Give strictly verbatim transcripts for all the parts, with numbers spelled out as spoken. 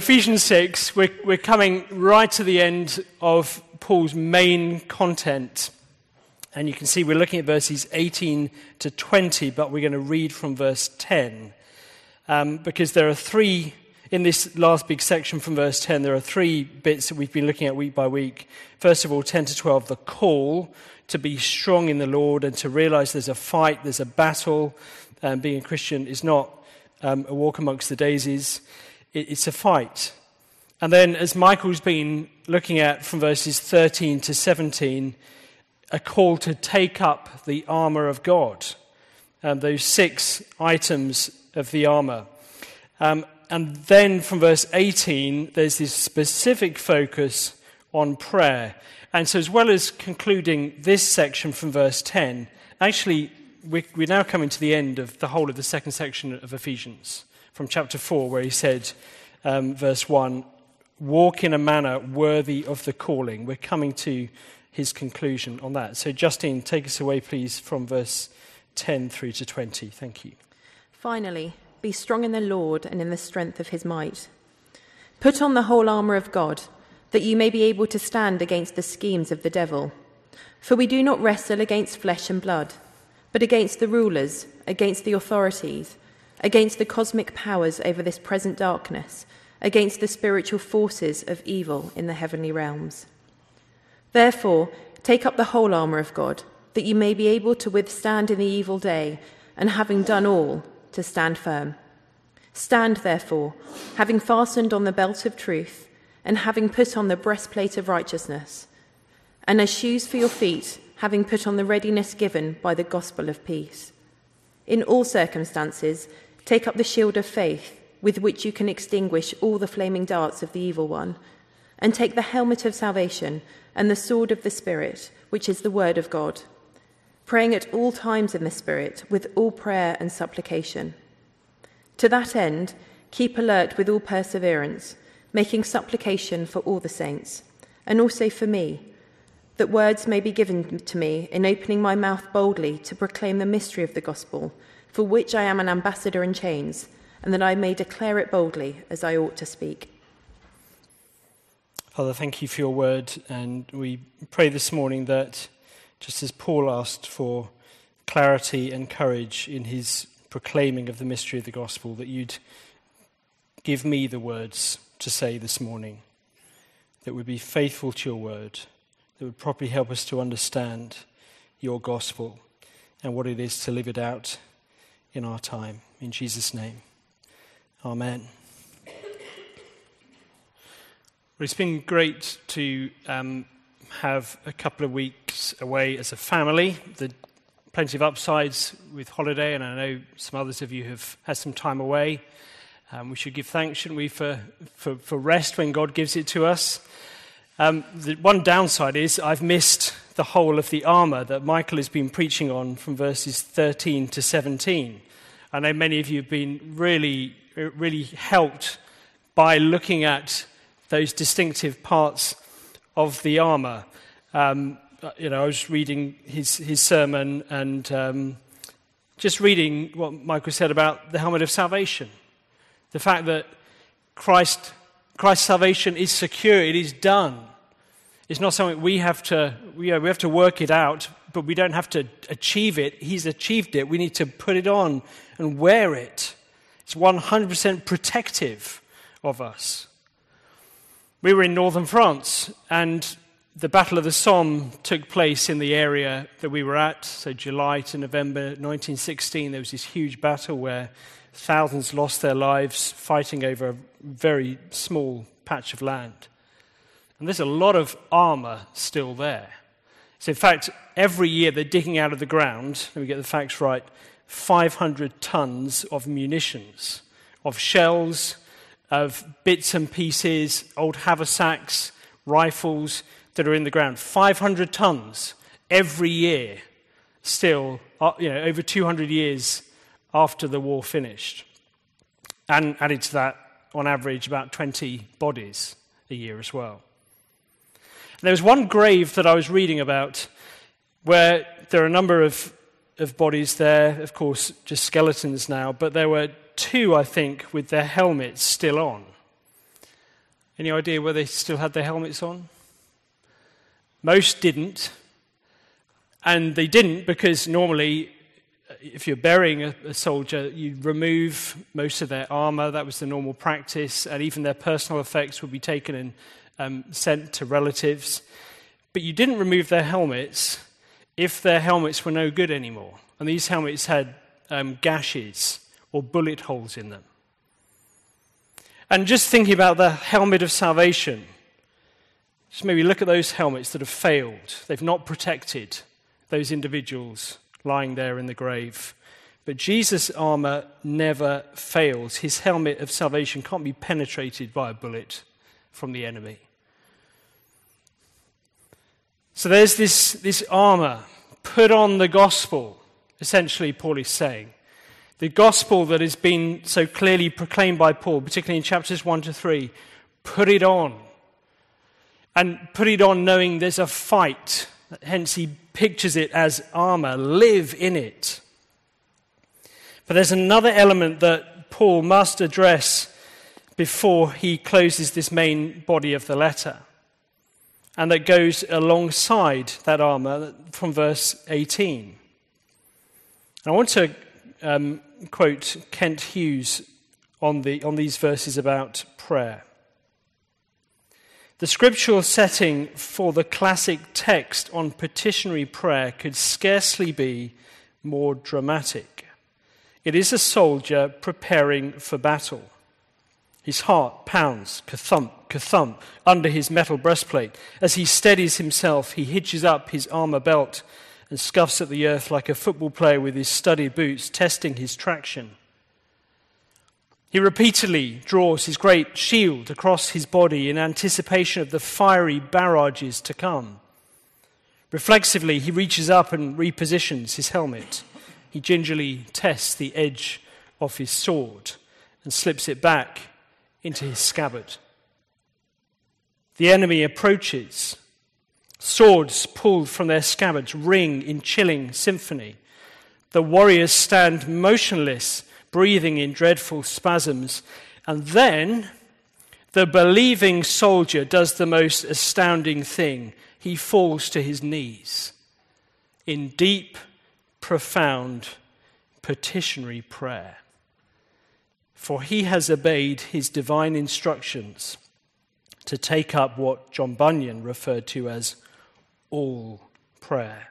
Ephesians six, we're, we're coming right to the end of Paul's main content. And you can see we're looking at verses eighteen to twenty, but we're going to read from verse ten. Um, because there are three, in this last big section from verse ten, there are three bits that we've been looking at week by week. First of all, ten to twelve, the call to be strong in the Lord and to realize there's a fight, there's a battle. Um, being a Christian is not um, a walk amongst the daisies. It, it's a fight. And then, as Michael's been looking at from verses thirteen to seventeen, a call to take up the armour of God. Um, those six items of the armour. Um, and then from verse eighteen, there's this specific focus on prayer. And so as well as concluding this section from verse ten, actually we're, we're now coming to the end of the whole of the second section of Ephesians, from chapter four, where he said, um, verse one, walk in a manner worthy of the calling. We're coming to his conclusion on that. So Justine, take us away, please, from verse ten through to twenty. Thank you. Finally, be strong in the Lord and in the strength of his might. Put on the whole armour of God, that you may be able to stand against the schemes of the devil. For we do not wrestle against flesh and blood, but against the rulers, against the authorities, against the cosmic powers over this present darkness, against the spiritual forces of evil in the heavenly realms. Therefore, take up the whole armour of God, that you may be able to withstand in the evil day, and having done all, to stand firm. Stand, therefore, having fastened on the belt of truth, and having put on the breastplate of righteousness, and as shoes for your feet, having put on the readiness given by the gospel of peace. In all circumstances, take up the shield of faith, with which you can extinguish all the flaming darts of the evil one, and take the helmet of salvation and the sword of the Spirit, which is the word of God, praying at all times in the Spirit with all prayer and supplication. To that end, keep alert with all perseverance, making supplication for all the saints, and also for me, that words may be given to me in opening my mouth boldly to proclaim the mystery of the gospel, for which I am an ambassador in chains, and that I may declare it boldly as I ought to speak. Father, thank you for your word, and we pray this morning that, just as Paul asked for clarity and courage in his proclaiming of the mystery of the gospel, that you'd give me the words to say this morning, that would be faithful to your word, that would properly help us to understand your gospel and what it is to live it out in our time. In Jesus' name, amen. Well, it's been great to um, have a couple of weeks away as a family. There's plenty of upsides with holiday, and I know some others of you have had some time away. Um, we should give thanks, shouldn't we, for, for, for rest when God gives it to us. Um, the one downside is I've missed the whole of the armour that Michael has been preaching on from verses thirteen to seventeen. I know many of you have been really, really helped by looking at those distinctive parts of the armour. Um, you know, I was reading his, his sermon and um, just reading what Michael said about the helmet of salvation. The fact that Christ, Christ's salvation is secure, it is done. It's not something we have to, you know, we have to work it out, but we don't have to achieve it. He's achieved it. We need to put it on and wear it. It's one hundred percent protective of us. We were in northern France, and the Battle of the Somme took place in the area that we were at. So July to November nineteen sixteen, there was this huge battle where thousands lost their lives fighting over a very small patch of land. And there's a lot of armour still there. So in fact, every year they're digging out of the ground, let me get the facts right, five hundred tons of munitions, of shells, of bits and pieces, old haversacks, rifles that are in the ground. five hundred tons every year still, you know, over two hundred years after the war finished. And added to that, on average, about twenty bodies a year as well. And there was one grave that I was reading about where there are a number of, of bodies there, of course, just skeletons now, but there were two, I think, with their helmets still on. Any idea whether they still had their helmets on? Most didn't. And they didn't because normally, if you're burying a, a soldier, you remove most of their armor. That was the normal practice. And even their personal effects would be taken and um, sent to relatives. But you didn't remove their helmets if their helmets were no good anymore. And these helmets had um, gashes or bullet holes in them. And just thinking about the helmet of salvation, just maybe look at those helmets that have failed. They've not protected those individuals lying there in the grave. But Jesus' armor never fails. His helmet of salvation can't be penetrated by a bullet from the enemy. So there's this, this armor. Put on the gospel, essentially, Paul is saying. The gospel that has been so clearly proclaimed by Paul, particularly in chapters one to three, put it on. And put it on knowing there's a fight. Hence he pictures it as armor. Live in it. But there's another element that Paul must address before he closes this main body of the letter. And that goes alongside that armor from verse eighteen. And I want to um, quote Kent Hughes on, the, on these verses about prayer. The scriptural setting for the classic text on petitionary prayer could scarcely be more dramatic. It is a soldier preparing for battle. His heart pounds, ka-thump, ka-thump, under his metal breastplate. As he steadies himself, he hitches up his armor belt and scuffs at the earth like a football player with his studded boots, testing his traction. He repeatedly draws his great shield across his body in anticipation of the fiery barrages to come. Reflexively, he reaches up and repositions his helmet. He gingerly tests the edge of his sword and slips it back into his scabbard. The enemy approaches. Swords pulled from their scabbards ring in chilling symphony. The warriors stand motionless, breathing in dreadful spasms. And then the believing soldier does the most astounding thing. He falls to his knees in deep, profound, petitionary prayer. For he has obeyed his divine instructions to take up what John Bunyan referred to as all prayer.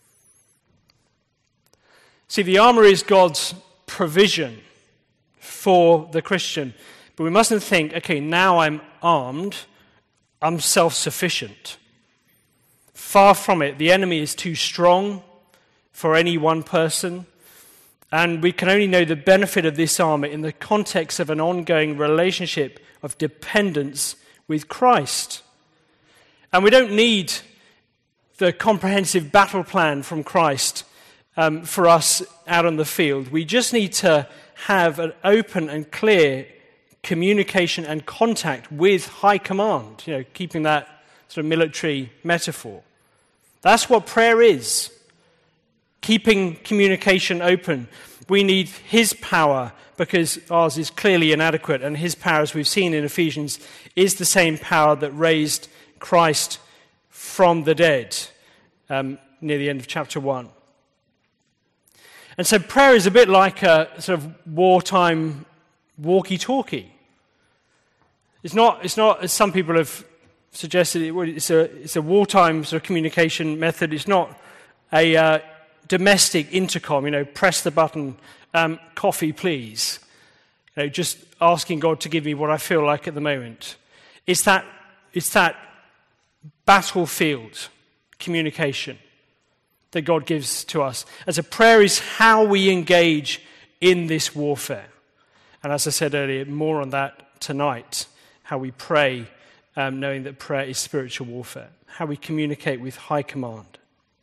See, the armor is God's provision for the Christian. But we mustn't think, okay, now I'm armed, I'm self-sufficient. Far from it. The enemy is too strong for any one person. And we can only know the benefit of this armor in the context of an ongoing relationship of dependence with Christ. And we don't need the comprehensive battle plan from Christ um, for us out on the field. We just need to have an open and clear communication and contact with high command, you know, keeping that sort of military metaphor. That's what prayer is. Keeping communication open. We need his power because ours is clearly inadequate, and his power, as we've seen in Ephesians, is the same power that raised Christ from the dead um, near the end of chapter one. And so prayer is a bit like a sort of wartime walkie-talkie. It's not, it's not as some people have suggested, it's a, it's a wartime sort of communication method. It's not a uh, domestic intercom, you know, press the button, um, coffee please. You know, just asking God to give me what I feel like at the moment. It's that, it's that battlefield communication that God gives to us. As a prayer is how we engage in this warfare. And as I said earlier, more on that tonight, how we pray, um, knowing that prayer is spiritual warfare, how we communicate with high command.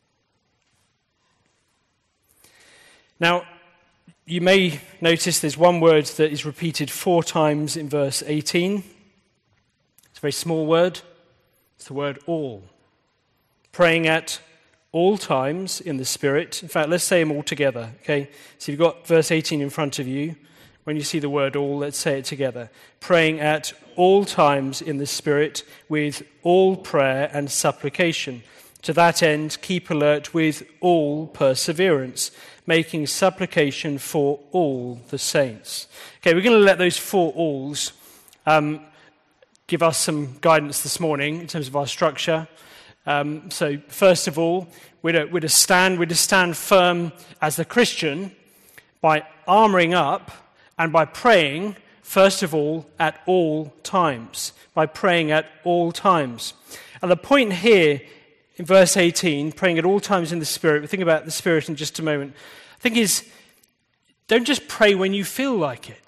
Now, you may notice there's one word that is repeated four times in verse eighteen. It's a very small word. It's the word all. Praying at all times in the Spirit. In fact, let's say them all together, okay? So you've got verse eighteen in front of you. When you see the word all, let's say it together. Praying at all times in the Spirit with all prayer and supplication. To that end, keep alert with all perseverance, making supplication for all the saints. Okay, we're going to let those four alls um, give us some guidance this morning in terms of our structure. Um, so, first of all, we're to, we're to stand, we're to stand firm as the Christian by armouring up and by praying, first of all, at all times. By praying at all times. And the point here in verse eighteen, praying at all times in the Spirit, we'll think about the Spirit in just a moment, I think is, don't just pray when you feel like it.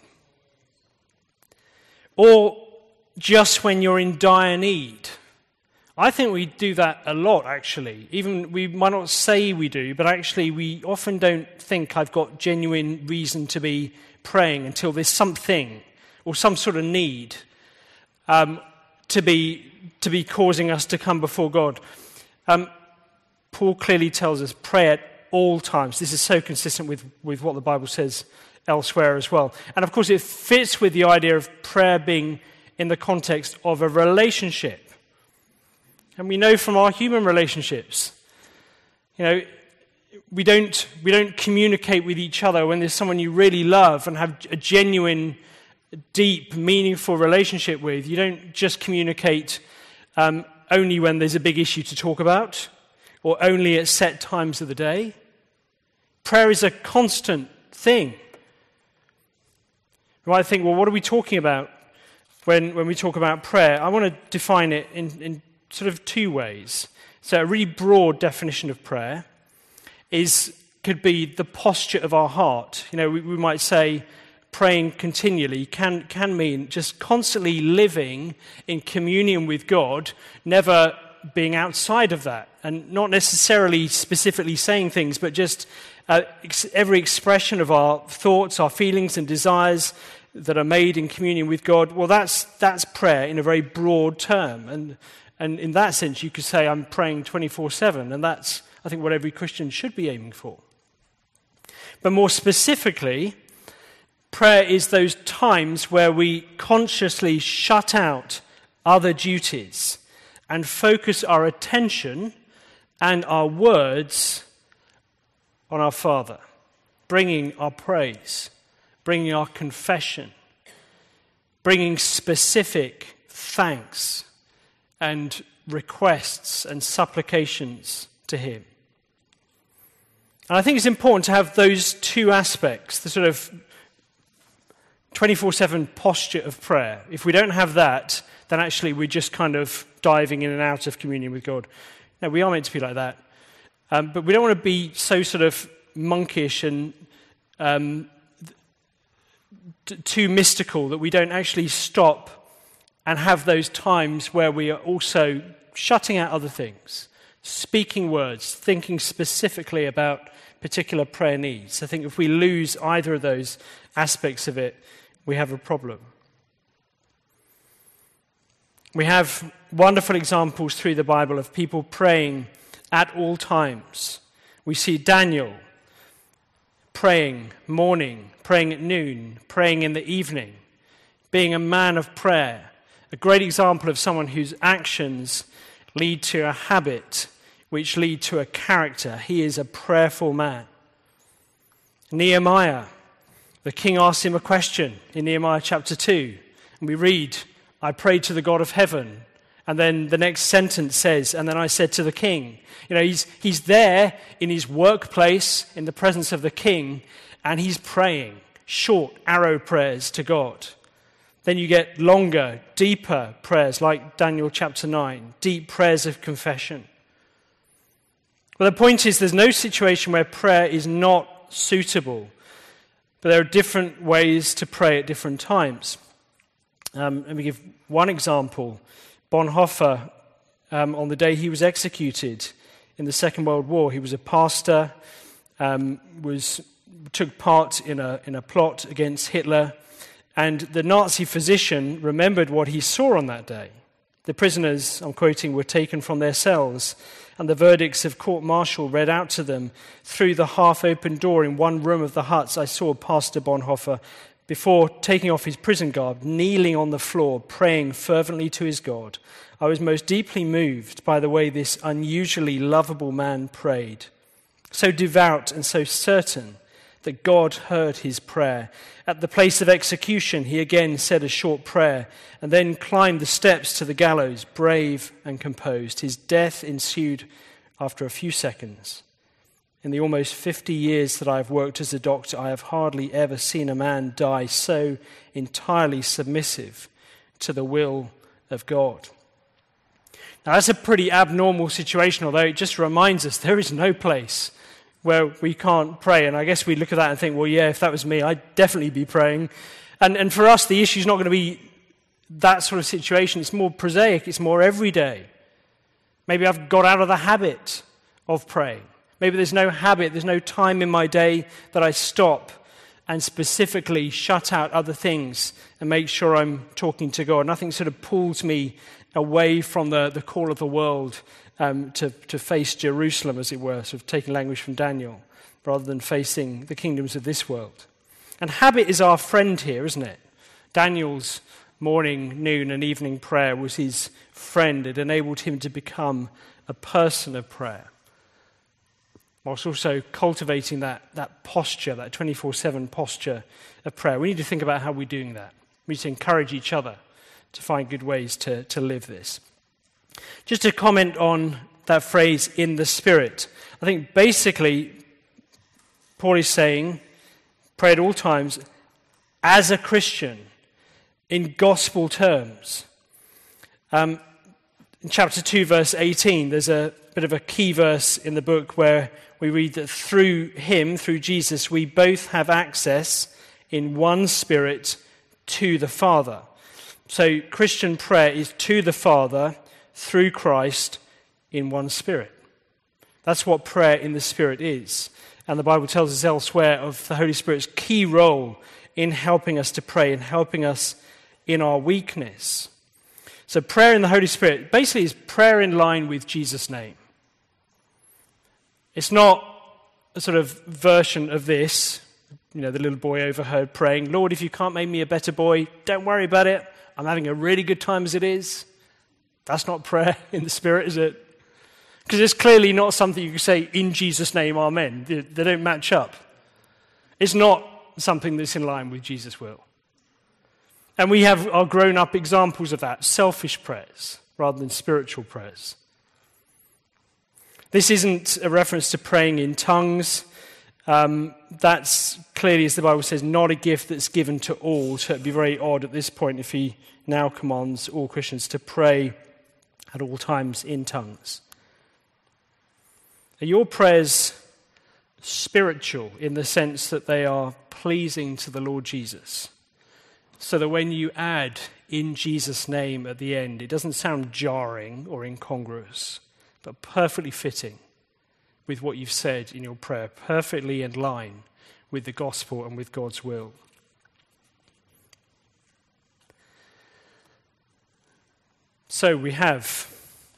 Or just when you're in dire need. I think we do that a lot, actually. Even we might not say we do, but actually we often don't think I've got genuine reason to be praying until there's something or some sort of need um, to be to be causing us to come before God. Um, Paul clearly tells us pray at all times. This is so consistent with, with what the Bible says elsewhere as well. And of course it fits with the idea of prayer being in the context of a relationship. And we know from our human relationships, you know, we don't we don't communicate with each other when there's someone you really love and have a genuine, deep, meaningful relationship with. You don't just communicate um, only when there's a big issue to talk about or only at set times of the day. Prayer is a constant thing. You might think, well, what are we talking about when, when we talk about prayer? I want to define it in, in sort of two ways. So a really broad definition of prayer is could be the posture of our heart. You know, we, we might say praying continually can, can mean just constantly living in communion with God, never being outside of that, and not necessarily specifically saying things, but just uh, ex- every expression of our thoughts, our feelings and desires that are made in communion with God. Well, that's that's prayer in a very broad term, and and in that sense, you could say I'm praying twenty-four seven, and that's, I think, what every Christian should be aiming for. But more specifically, prayer is those times where we consciously shut out other duties and focus our attention and our words on our Father, bringing our praise, bringing our confession, bringing specific thanks and requests and supplications to Him. And I think it's important to have those two aspects, the sort of twenty-four seven posture of prayer. If we don't have that, then actually we're just kind of diving in and out of communion with God. No, we are meant to be like that. Um, but we don't want to be so sort of monkish and um, t- too mystical that we don't actually stop and have those times where we are also shutting out other things, speaking words, thinking specifically about particular prayer needs. I think if we lose either of those aspects of it, we have a problem. We have wonderful examples through the Bible of people praying at all times. We see Daniel praying morning, praying at noon, praying in the evening, being a man of prayer. A great example of someone whose actions lead to a habit which lead to a character. He is a prayerful man. Nehemiah, the king asked him a question in Nehemiah chapter two. And we read, I prayed to the God of heaven. And then the next sentence says, and then I said to the king. You know, he's, he's there in his workplace in the presence of the king, and he's praying short arrow prayers to God. Then you get longer, deeper prayers like Daniel chapter nine, deep prayers of confession. Well, the point is there's no situation where prayer is not suitable, but there are different ways to pray at different times. Um, let me give one example. Bonhoeffer, um, on the day he was executed in the Second World War, he was a pastor, um, was took part in a in a plot against Hitler, and the Nazi physician remembered what he saw on that day. The prisoners, I'm quoting, were taken from their cells, and the verdicts of court-martial read out to them. Through the half-open door in one room of the huts, I saw Pastor Bonhoeffer before taking off his prison garb, kneeling on the floor, praying fervently to his God, I was most deeply moved by the way this unusually lovable man prayed, so devout and so certain that God heard his prayer. At the place of execution, he again said a short prayer and then climbed the steps to the gallows, brave and composed. His death ensued after a few seconds. In the almost fifty years that I have worked as a doctor, I have hardly ever seen a man die so entirely submissive to the will of God. Now, that's a pretty abnormal situation, although it just reminds us there is no place where we can't pray. And I guess we look at that and think, well, yeah, if that was me, I'd definitely be praying. And, and for us, the issue is not going to be that sort of situation. It's more prosaic. It's more everyday. Maybe I've got out of the habit of praying. Maybe there's no habit, there's no time in my day that I stop and specifically shut out other things and make sure I'm talking to God. Nothing sort of pulls me away from the, the call of the world um, to, to face Jerusalem, as it were, sort of taking language from Daniel, rather than facing the kingdoms of this world. And habit is our friend here, isn't it? Daniel's morning, noon, and evening prayer was his friend. It enabled him to become a person of prayer, whilst also cultivating that, that posture, that twenty-four seven posture of prayer. We need to think about how we're doing that. We need to encourage each other to find good ways to, to live this. Just to comment on that phrase, in the Spirit. I think basically Paul is saying, pray at all times as a Christian in gospel terms. Um, in chapter two, verse eighteen, there's a bit of a key verse in the book where we read that through him, through Jesus, we both have access in one Spirit to the Father. So Christian prayer is to the Father through Christ in one Spirit. That's what prayer in the Spirit is. And the Bible tells us elsewhere of the Holy Spirit's key role in helping us to pray and helping us in our weakness. So prayer in the Holy Spirit basically is prayer in line with Jesus' name. It's not a sort of version of this, you know, the little boy overheard praying, Lord, if you can't make me a better boy, don't worry about it. I'm having a really good time as it is. That's not prayer in the Spirit, is it? Because it's clearly not something you can say, in Jesus' name, amen. They, they don't match up. It's not something that's in line with Jesus' will. And we have our grown-up examples of that, selfish prayers rather than spiritual prayers. This isn't a reference to praying in tongues. Um, that's clearly, as the Bible says, not a gift that's given to all. So it would be very odd at this point if he now commands all Christians to pray at all times in tongues. Are your prayers spiritual in the sense that they are pleasing to the Lord Jesus? So that when you add in Jesus' name at the end, it doesn't sound jarring or incongruous, but perfectly fitting with what you've said in your prayer, perfectly in line with the gospel and with God's will. So we have,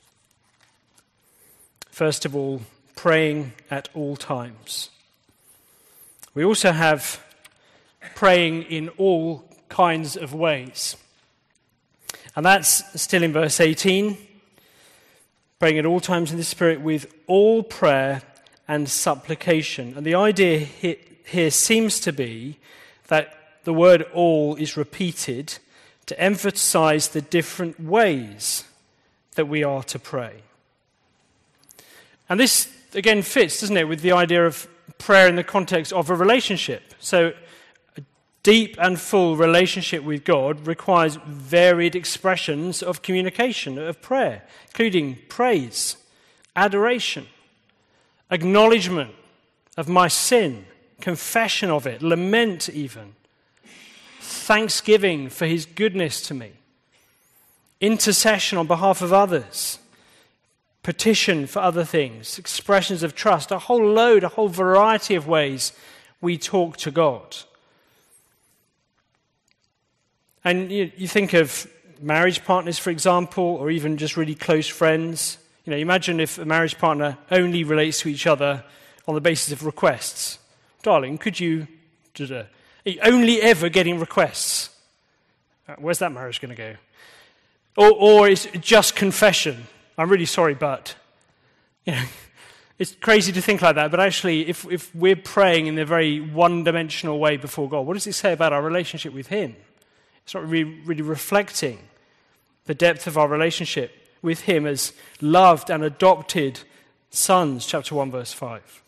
first of all, praying at all times. We also have praying in all kinds of ways. And that's still in verse eighteen. Praying at all times in the Spirit with all prayer and supplication. And the idea here seems to be that the word all is repeated to emphasize the different ways that we are to pray. And this, again, fits, doesn't it, with the idea of prayer in the context of a relationship. So a deep and full relationship with God requires varied expressions of communication, of prayer, including praise, adoration, acknowledgement of my sin, confession of it, lament even, thanksgiving for his goodness to me, intercession on behalf of others, petition for other things, expressions of trust, a whole load, a whole variety of ways we talk to God. And you, you think of marriage partners, for example, or even just really close friends. You know, imagine if a marriage partner only relates to each other on the basis of requests. Darling, could you... Da-da. Are you only ever getting requests? Uh, Where's that marriage going to go? Or, or is it just confession? I'm really sorry, but... You know, it's crazy to think like that, but actually, if, if we're praying in a very one-dimensional way before God, what does it say about our relationship with him? It's not really, really reflecting the depth of our relationship with him as loved and adopted sons, chapter one, verse five.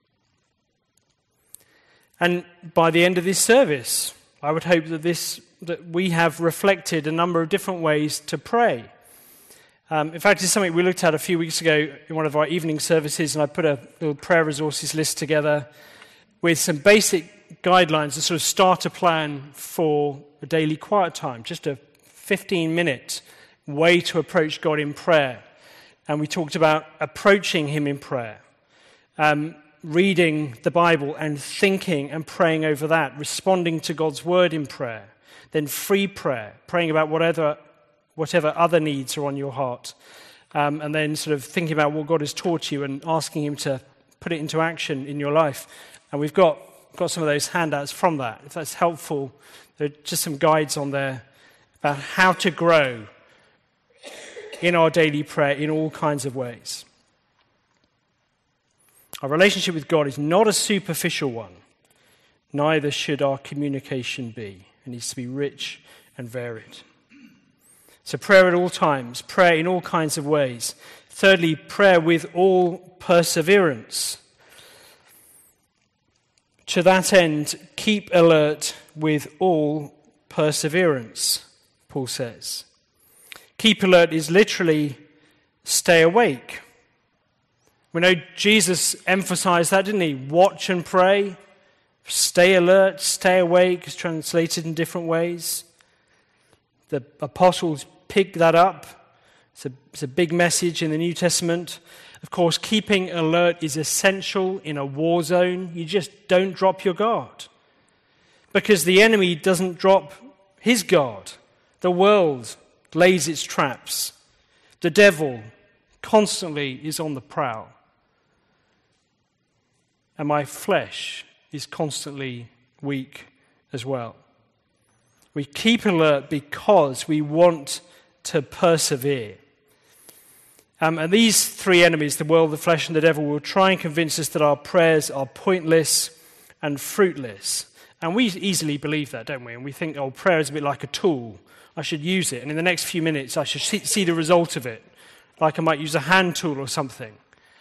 And by the end of this service, I would hope that this that we have reflected a number of different ways to pray. Um, in fact, it's something we looked at a few weeks ago in one of our evening services, and I put a little prayer resources list together with some basic guidelines, a sort of starter plan for a daily quiet time, just a fifteen-minute way to approach God in prayer. And we talked about approaching him in prayer, um, reading the Bible and thinking and praying over that, responding to God's word in prayer, then free prayer, praying about whatever whatever other needs are on your heart, um, and then sort of thinking about what God has taught you and asking him to put it into action in your life. And we've got, got some of those handouts from that. If that's helpful, there are just some guides on there about how to grow in our daily prayer in all kinds of ways. Our relationship with God is not a superficial one. Neither should our communication be. It needs to be rich and varied. So prayer at all times, prayer in all kinds of ways. Thirdly, prayer with all perseverance. To that end, keep alert with all perseverance, Paul says. Keep alert is literally stay awake. We know Jesus emphasized that, didn't he? Watch and pray. Stay alert, stay awake is translated in different ways. The apostles pick that up. It's a, it's a big message in the New Testament. Of course, keeping alert is essential in a war zone. You just don't drop your guard. Because the enemy doesn't drop his guard. The world lays its traps. The devil constantly is on the prowl. And my flesh is constantly weak as well. We keep alert because we want to persevere. Um, and these three enemies, the world, the flesh, and the devil, will try and convince us that our prayers are pointless and fruitless. And we easily believe that, don't we? And we think, oh, prayer is a bit like a tool. I should use it. And in the next few minutes, I should see, see the result of it. Like I might use a hand tool or something.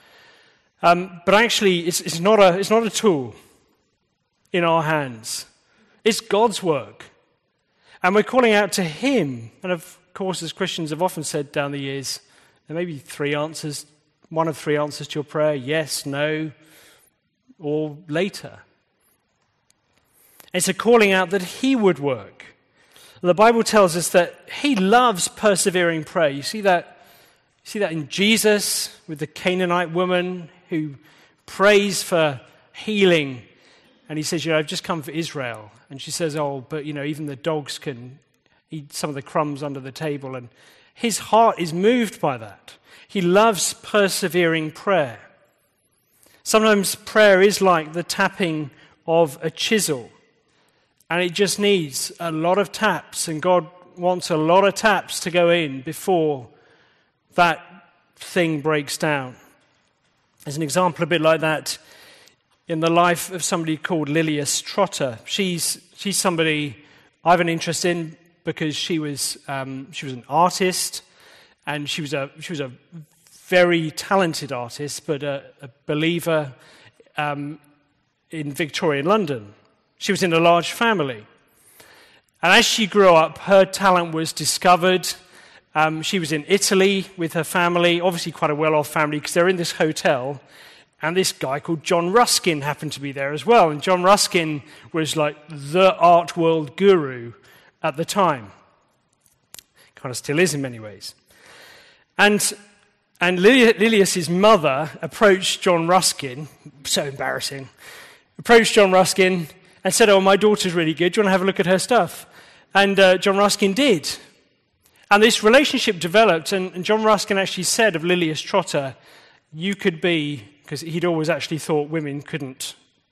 Um, but actually, it's, it's, not a, it's not a tool in our hands. It's God's work. And we're calling out to him. And of course, as Christians have often said down the years, there may be three answers, one of three answers to your prayer, yes, no, or later. It's a calling out that he would work. The Bible tells us that he loves persevering prayer. You see that, you see that in Jesus with the Canaanite woman who prays for healing. And he says, you know, I've just come for Israel. And she says, oh, but, you know, even the dogs can eat some of the crumbs under the table. And his heart is moved by that. He loves persevering prayer. Sometimes prayer is like the tapping of a chisel. And it just needs a lot of taps. And God wants a lot of taps to go in before that thing breaks down. There's an example a bit like that in the life of somebody called Lilias Trotter. She's she's somebody I have an interest in because she was um, she was an artist, and she was a she was a very talented artist, but a, a believer um, in Victorian London. She was in a large family, and as she grew up, her talent was discovered. Um, she was in Italy with her family, obviously quite a well-off family, because they're in this hotel. And this guy called John Ruskin happened to be there as well. And John Ruskin was like the art world guru at the time. Kind of still is in many ways. And and Lilias's mother approached John Ruskin, so embarrassing, approached John Ruskin and said, oh, my daughter's really good. Do you want to have a look at her stuff? And uh, John Ruskin did. And this relationship developed. And, and John Ruskin actually said of Lilias Trotter, you could be... because he'd always actually thought women couldn't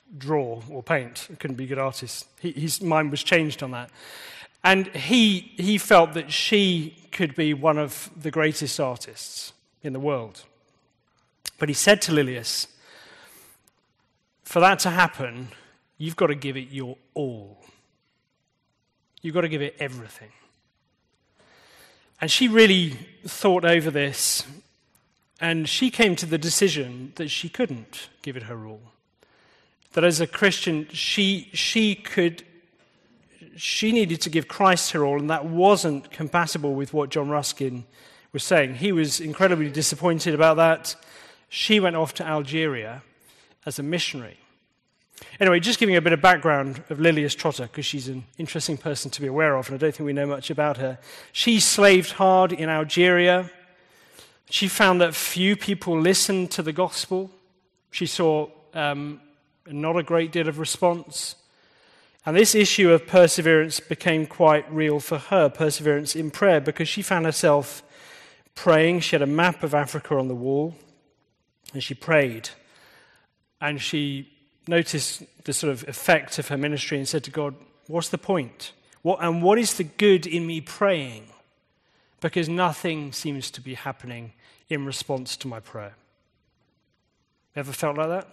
draw or paint. He couldn't be a good artist. He, his mind was changed on that. And he he felt that she could be one of the greatest artists in the world. But he said to Lilias, for that to happen, you've got to give it your all. You've got to give it everything. And she really thought over this, and she came to the decision that she couldn't give it her all. That as a Christian, she she could, she needed to give Christ her all, and that wasn't compatible with what John Ruskin was saying. He was incredibly disappointed about that. She went off to Algeria as a missionary. Anyway, just giving a bit of background of Lilias Trotter, because she's an interesting person to be aware of, and I don't think we know much about her. She slaved hard in Algeria. She found that few people listened to the gospel. She saw um, not a great deal of response. And this issue of perseverance became quite real for her, perseverance in prayer, because she found herself praying. She had a map of Africa on the wall, and she prayed. And she noticed the sort of effect of her ministry and said to God, what's the point? What, and what is the good in me praying? Because nothing seems to be happening in response to my prayer. Ever felt like that?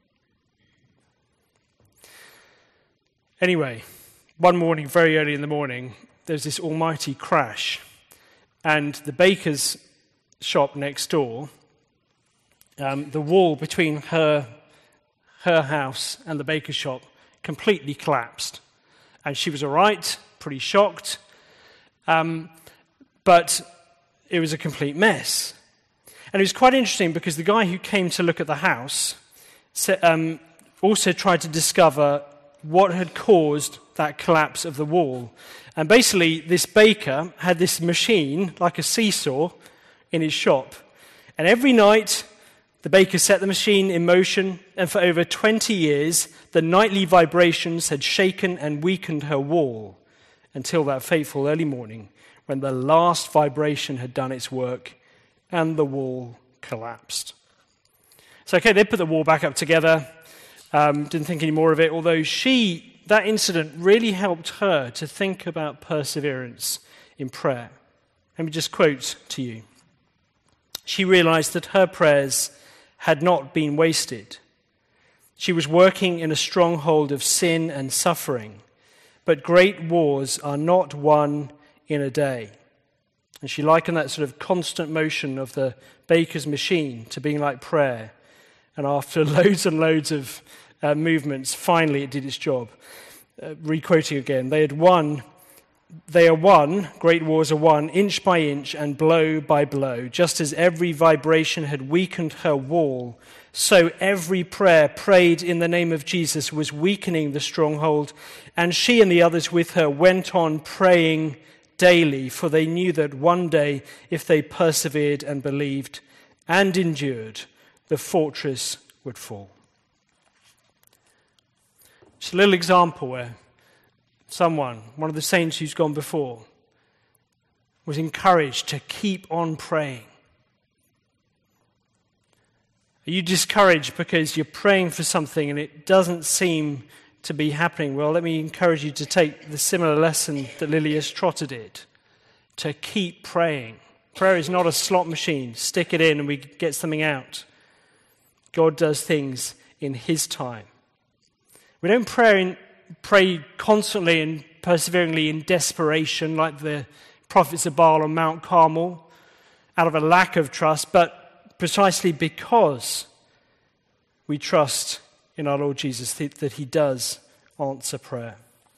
Anyway, one morning, very early in the morning, there's this almighty crash, and the baker's shop next door, um, the wall between her her house and the baker's shop completely collapsed. And she was all right, pretty shocked, um, but it was a complete mess. And it was quite interesting because the guy who came to look at the house um, also tried to discover what had caused that collapse of the wall. And basically, this baker had this machine, like a seesaw, in his shop. And every night, the baker set the machine in motion, and for over twenty years, the nightly vibrations had shaken and weakened her wall until that fateful early morning when the last vibration had done its work and the wall collapsed. So, okay, they put the wall back up together, um, didn't think any more of it, although she, that incident really helped her to think about perseverance in prayer. Let me just quote to you. She realized that her prayers had not been wasted. She was working in a stronghold of sin and suffering, but great wars are not won in a day. And she likened that sort of constant motion of the baker's machine to being like prayer. And after loads and loads of uh, movements, finally it did its job. Uh, re-quoting again, they had won They are won, great wars are won, inch by inch and blow by blow. Just as every vibration had weakened her wall, so every prayer prayed in the name of Jesus was weakening the stronghold. And she and the others with her went on praying daily, for they knew that one day, if they persevered and believed and endured, the fortress would fall. Just a little example where someone, one of the saints who's gone before, was encouraged to keep on praying. Are you discouraged because you're praying for something and it doesn't seem to be happening? Well, let me encourage you to take the similar lesson that Lilias Trotter did, to keep praying. Prayer is not a slot machine. Stick it in and we get something out. God does things in his time. We don't pray in Pray constantly and perseveringly in desperation like the prophets of Baal on Mount Carmel out of a lack of trust, but precisely because we trust in our Lord Jesus that he does answer prayer.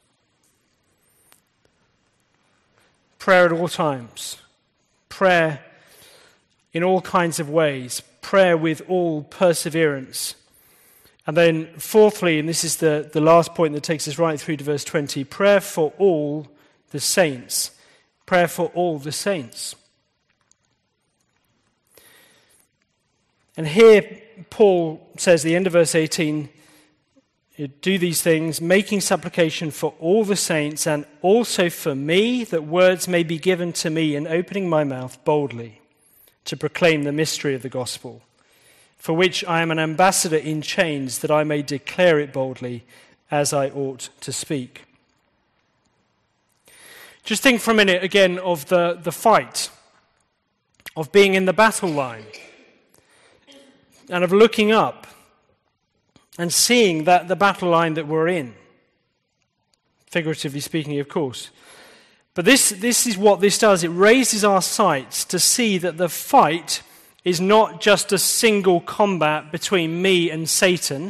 Prayer at all times. Prayer in all kinds of ways. Prayer with all perseverance. And then fourthly, and this is the, the last point that takes us right through to verse twenty, prayer for all the saints. Prayer for all the saints. And here Paul says, at the end of verse eighteen, do these things, making supplication for all the saints and also for me, that words may be given to me in opening my mouth boldly to proclaim the mystery of the gospel, for which I am an ambassador in chains, that I may declare it boldly as I ought to speak. Just think for a minute again of the, the fight, of being in the battle line, and of looking up and seeing that the battle line that we're in. Figuratively speaking, of course. But this, this is what this does. It raises our sights to see that the fight is not just a single combat between me and Satan,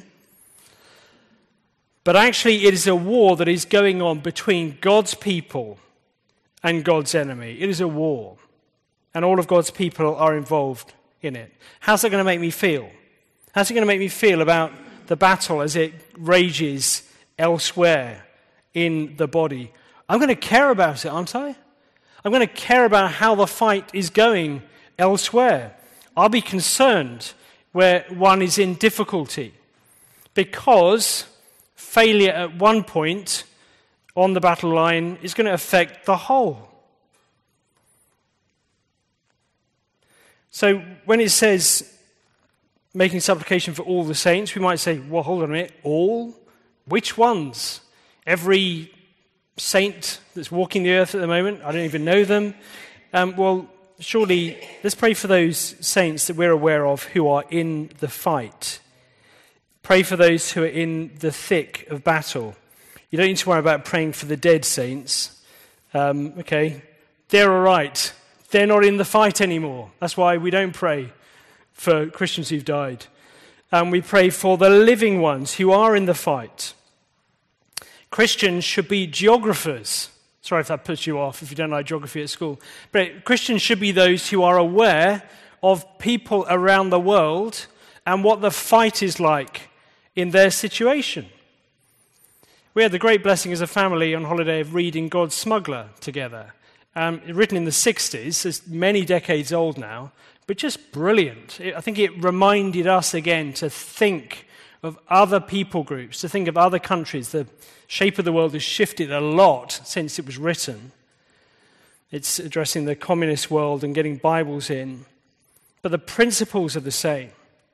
but actually it is a war that is going on between God's people and God's enemy. It is a war, and all of God's people are involved in it. How's that going to make me feel? How's it going to make me feel about the battle as it rages elsewhere in the body? I'm going to care about it, aren't I? I'm going to care about how the fight is going elsewhere. I'll be concerned where one is in difficulty, because failure at one point on the battle line is going to affect the whole. So when it says making supplication for all the saints, we might say, well, hold on a minute, all? Which ones? Every saint that's walking the earth at the moment? I don't even know them. Um, well, surely, let's pray for those saints that we're aware of who are in the fight. Pray for those who are in the thick of battle. You don't need to worry about praying for the dead saints. Um, okay, they're all right. They're not in the fight anymore. That's why we don't pray for Christians who've died. And we pray for the living ones who are in the fight. Christians should be geographers. Sorry if that puts you off, if you don't like geography at school. But Christians should be those who are aware of people around the world and what the fight is like in their situation. We had the great blessing as a family on holiday of reading God's Smuggler together. Um, written in the sixties, it's many decades old now, but just brilliant. It, I think it reminded us again to think of other people groups, to think of other countries. The shape of the world has shifted a lot since it was written. It's addressing the communist world and getting Bibles in. But the principles are the same.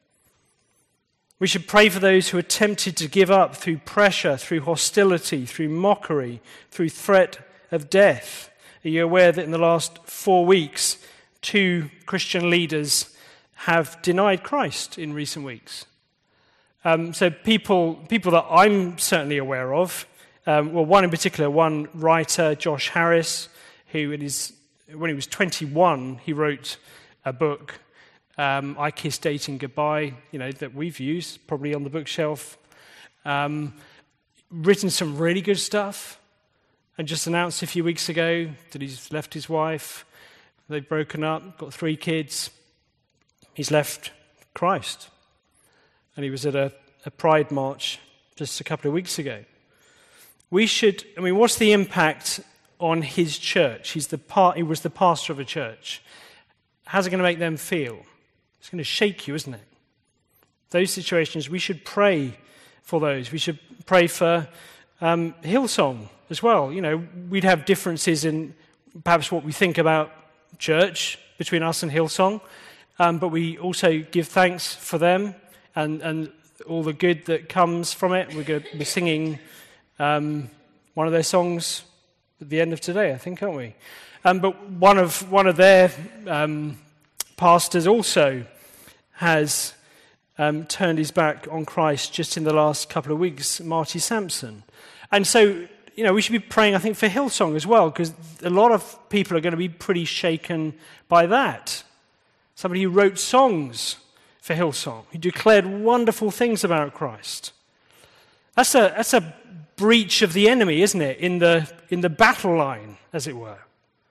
We should pray for those who are tempted to give up through pressure, through hostility, through mockery, through threat of death. Are you aware that in the last four weeks, two Christian leaders have denied Christ in recent weeks? Um, so people people that I'm certainly aware of, um, well, one in particular, one writer, Josh Harris, who in his, when he was twenty-one, he wrote a book, um, I Kissed Dating Goodbye, you know, that we've used, probably on the bookshelf. Um, written some really good stuff, and just announced a few weeks ago that he's left his wife. They've broken up, got three kids. He's left Christ. And he was at a, a Pride march just a couple of weeks ago. We should, I mean, what's the impact on his church? He's the part, he was the pastor of a church. How's it going to make them feel? It's going to shake you, isn't it? Those situations, we should pray for those. We should pray for um, Hillsong as well. You know, we'd have differences in perhaps what we think about church between us and Hillsong, um, but we also give thanks for them and, and all the good that comes from it. We're, going to be singing um, one of their songs at the end of today, I think, aren't we? Um, but one of one of their um, pastors also has um, turned his back on Christ just in the last couple of weeks, Marty Sampson. And so, you know, we should be praying, I think, for Hillsong as well, because a lot of people are going to be pretty shaken by that. Somebody who wrote songs for Hillsong, who declared wonderful things about Christ. That's a that's a breach of the enemy, isn't it? In the in the battle line, as it were.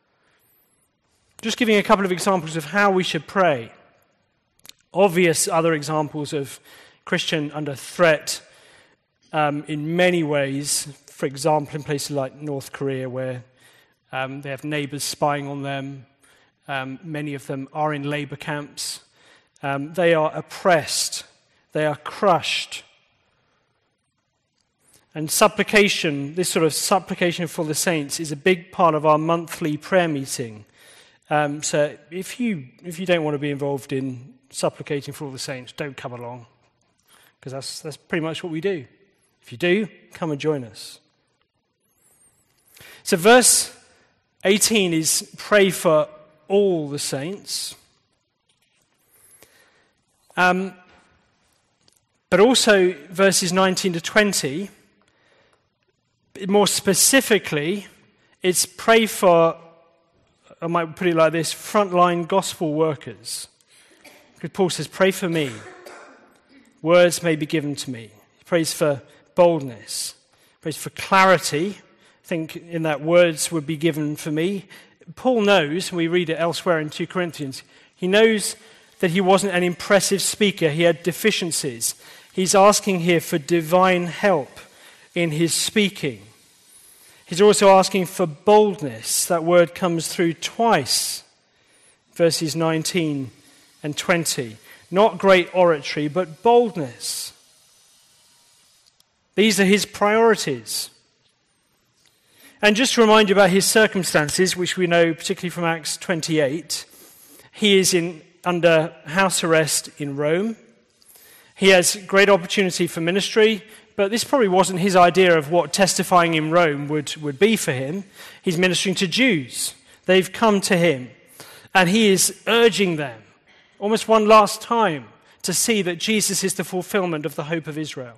Just giving a couple of examples of how we should pray. Obvious other examples of Christian under threat um, in many ways. For example, in places like North Korea, where um, they have neighbors spying on them. Um, many of them are in labor camps. Um, they are oppressed. They are crushed. And supplication, this sort of supplication for the saints, is a big part of our monthly prayer meeting. Um, so if you if you don't want to be involved in supplicating for all the saints, don't come along, because that's that's pretty much what we do. If you do, come and join us. So verse eighteen is pray for all the saints. Um, but also verses nineteen to twenty, more specifically, it's pray for, I might put it like this, frontline gospel workers. Because Paul says, pray for me. Words may be given to me. He prays for boldness. He prays for clarity. I think in that words would be given for me. Paul knows, and we read it elsewhere in Second Corinthians, he knows that he wasn't an impressive speaker. He had deficiencies. He's asking here for divine help in his speaking. He's also asking for boldness. That word comes through twice, verses nineteen and twenty. Not great oratory, but boldness. These are his priorities. And just to remind you about his circumstances, which we know particularly from Acts twenty-eight, he is in under house arrest in Rome. He has great opportunity for ministry, but this probably wasn't his idea of what testifying in Rome would, would be for him. He's ministering to Jews. They've come to him, and he is urging them, almost one last time, to see that Jesus is the fulfillment of the hope of Israel.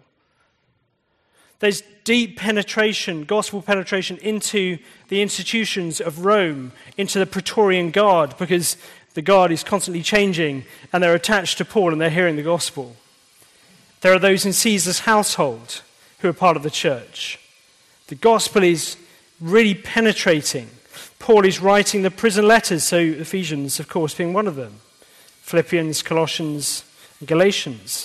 There's deep penetration, gospel penetration into the institutions of Rome, into the Praetorian Guard, because the guard is constantly changing, and they're attached to Paul, and they're hearing the gospel. There are those in Caesar's household who are part of the church. The gospel is really penetrating. Paul is writing the prison letters, so Ephesians, of course, being one of them. Philippians, Colossians, and Galatians.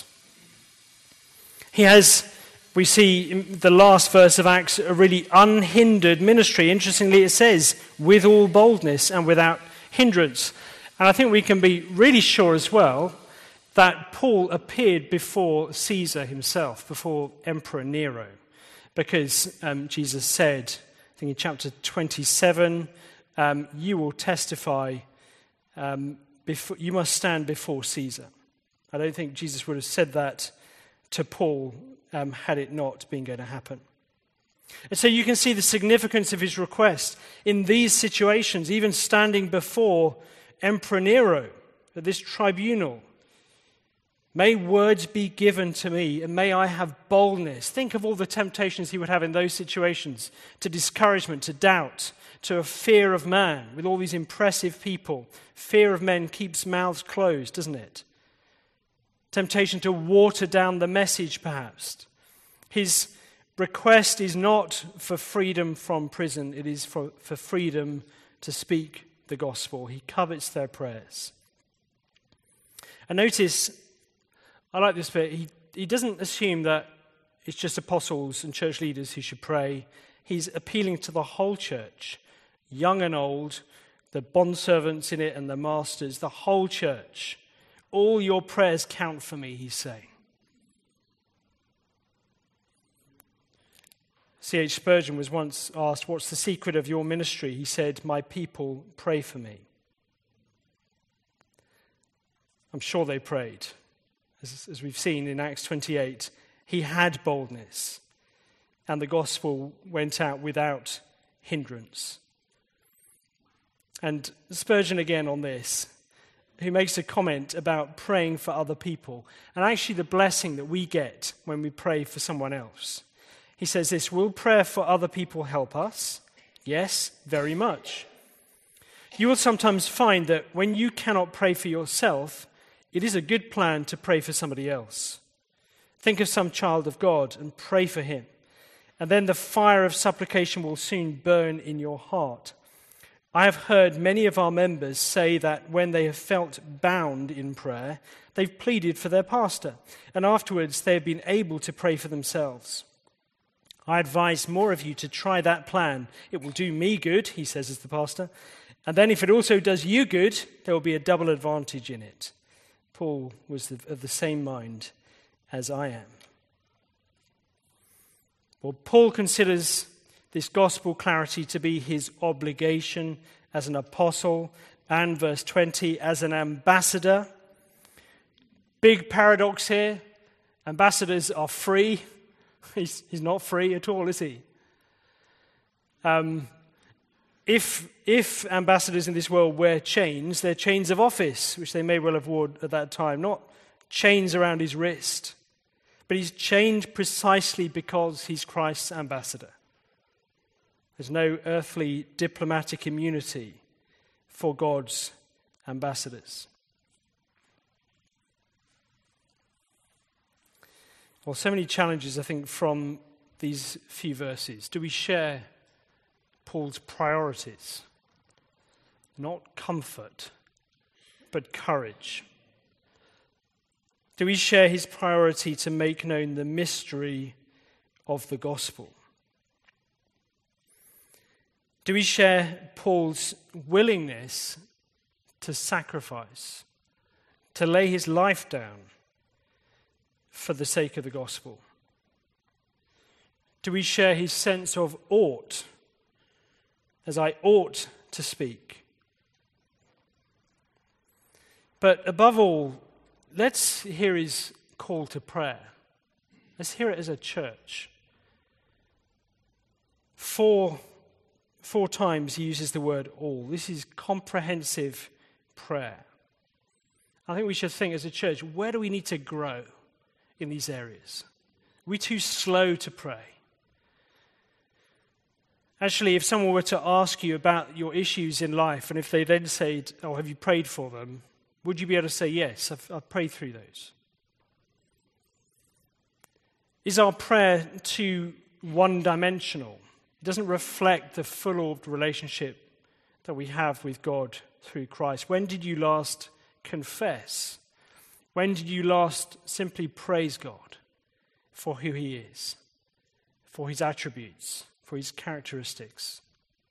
He has, we see in the last verse of Acts, a really unhindered ministry. Interestingly, it says, with all boldness and without hindrance. And I think we can be really sure as well that Paul appeared before Caesar himself, before Emperor Nero, because um, Jesus said, I think in chapter twenty-seven, um, you will testify, um, before, you must stand before Caesar. I don't think Jesus would have said that to Paul um, had it not been going to happen. And so you can see the significance of his request in these situations, even standing before Emperor Nero at this tribunal. May words be given to me, and may I have boldness. Think of all the temptations he would have in those situations, to discouragement, to doubt, to a fear of man, with all these impressive people. Fear of men keeps mouths closed, doesn't it? Temptation to water down the message, perhaps. His request is not for freedom from prison, it is for, for freedom to speak the gospel. He covets their prayers. And notice, I like this bit, he, he doesn't assume that it's just apostles and church leaders who should pray. He's appealing to the whole church, young and old, the bondservants in it and the masters, the whole church. All your prayers count for me, he's saying. C H Spurgeon was once asked, what's the secret of your ministry? He said, my people pray for me. I'm sure they prayed. As, as we've seen in Acts twenty-eight, he had boldness, and the gospel went out without hindrance. And Spurgeon again on this, who makes a comment about praying for other people, and actually the blessing that we get when we pray for someone else. He says this, will prayer for other people help us? Yes, very much. You will sometimes find that when you cannot pray for yourself, it is a good plan to pray for somebody else. Think of some child of God and pray for him. And then the fire of supplication will soon burn in your heart. I have heard many of our members say that when they have felt bound in prayer, they've pleaded for their pastor, and afterwards they have been able to pray for themselves. I advise more of you to try that plan. It will do me good, he says as the pastor, and then if it also does you good, there will be a double advantage in it. Paul was of the same mind as I am. Well, Paul considers this gospel clarity to be his obligation as an apostle, and verse twenty, as an ambassador. Big paradox here. Ambassadors are free. He's, he's not free at all, is he? Um, if, if ambassadors in this world wear chains, they're chains of office, which they may well have worn at that time, not chains around his wrist. But he's chained precisely because he's Christ's ambassador. There's no earthly diplomatic immunity for God's ambassadors. Well, so many challenges, I think, from these few verses. Do we share Paul's priorities? Not comfort, but courage. Do we share his priority to make known the mystery of the gospel? Do we share Paul's willingness to sacrifice, to lay his life down for the sake of the gospel? Do we share his sense of ought, as I ought to speak? But above all, let's hear his call to prayer. Let's hear it as a church. Four, four times he uses the word all. This is comprehensive prayer. I think we should think as a church, where do we need to grow in these areas? Are we too slow to pray? Actually, if someone were to ask you about your issues in life, and if they then said, oh, have you prayed for them? Would you be able to say, yes, I've, I've prayed through those? Is our prayer too one-dimensional? It doesn't reflect the full-orbed relationship that we have with God through Christ. When did you last confess? When did you last simply praise God for who he is, for his attributes, for his characteristics?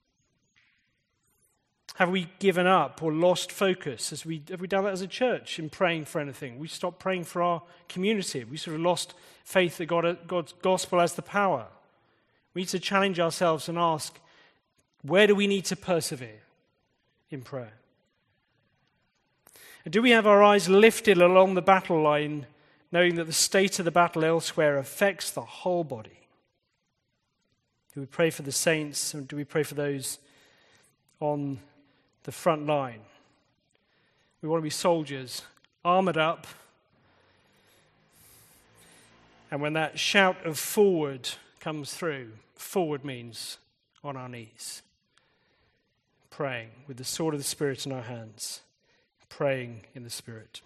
Have we given up or lost focus? As we, have we done that as a church in praying for anything? We stopped praying for our community. We sort of lost faith that God, God's gospel has the power. We need to challenge ourselves and ask, where do we need to persevere in prayer? And do we have our eyes lifted along the battle line, knowing that the state of the battle elsewhere affects the whole body? Do we pray for the saints, and do we pray for those on the front line? We want to be soldiers, armored up. And when that shout of forward comes through, forward means on our knees, praying with the sword of the Spirit in our hands, praying in the Spirit.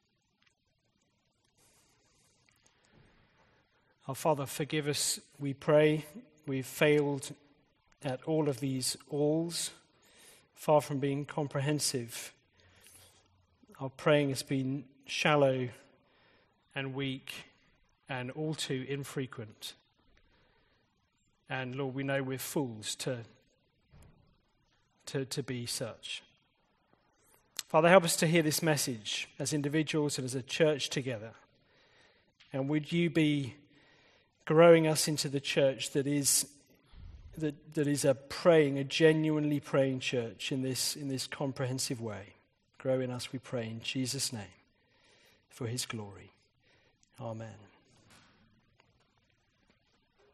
Our Father, forgive us, we pray. We've failed at all of these alls. Far from being comprehensive, our praying has been shallow and weak and all too infrequent. And Lord, we know we're fools to, to, to be such. Father, help us to hear this message as individuals and as a church together. And would you be growing us into the church that is That, that is a praying, a genuinely praying church in this, in this comprehensive way. Grow in us, we pray, in Jesus' name, for his glory. Amen.